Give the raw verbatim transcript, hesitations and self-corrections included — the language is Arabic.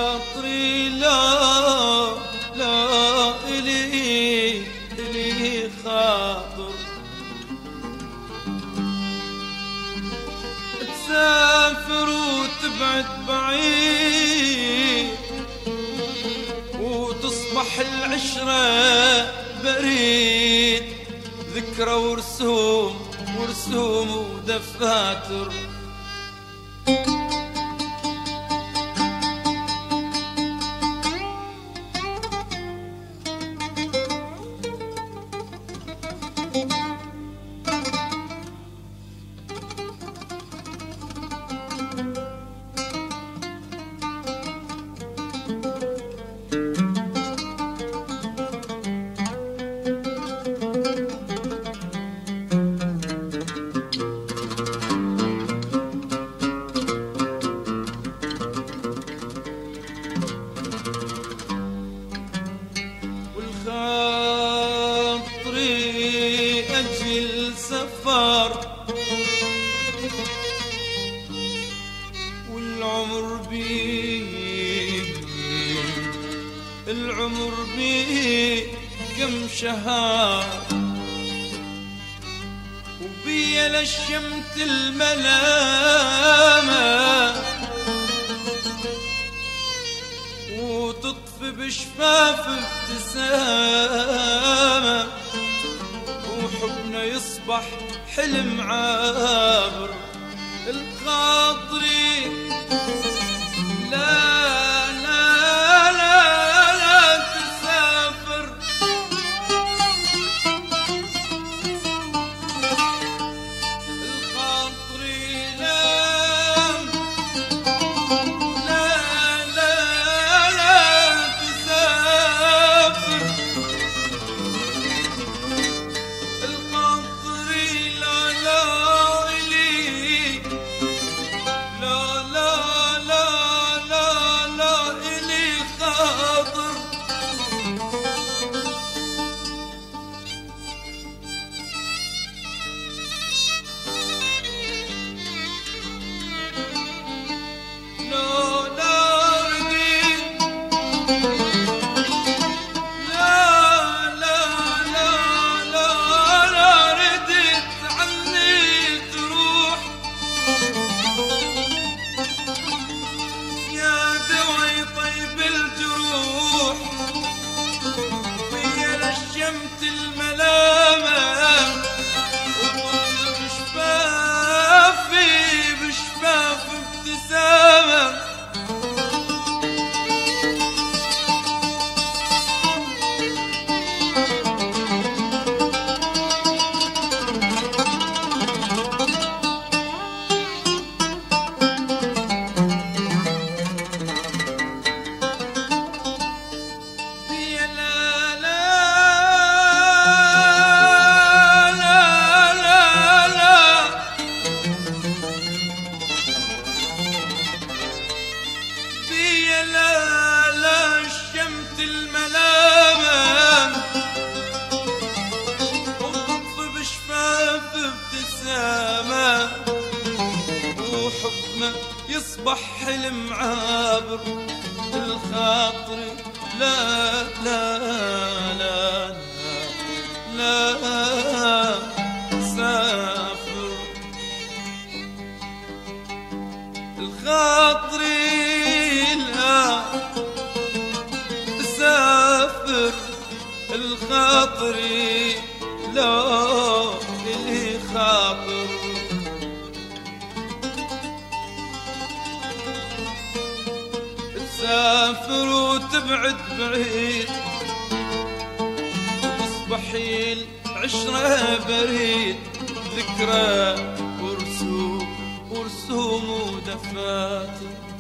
خاطري لا لا إلي إلي خاطر تسافر وتبعد بعيد وتصبح العشرة بريد، ذكرى ورسوم ورسوم ودفاتر. والعمر بيه العمر بيه كم شهر، وبيا لشمت الملامة وتطفي بشفاف ابتسامة، وحبنا يصبح حلم عابر. الخاطري لا لا لا لا تسافر، الخاطري لا لا لا لا تسافر، الخاطري لا لا الملامة وتطلب شفافي بشفاف ابتسامة، الملامة وتطفي بشفاف ابتسامة، وحبنا يصبح حلم عابر. الخاطر لا لا لا لا لا سافر، الخاطر لا سافر، الخاطري لا إلي خاطر. تسافر وتبعد بعيد وتصبحي العشرة بريد، ذكرى ورسوم ورسوم ودفاتر.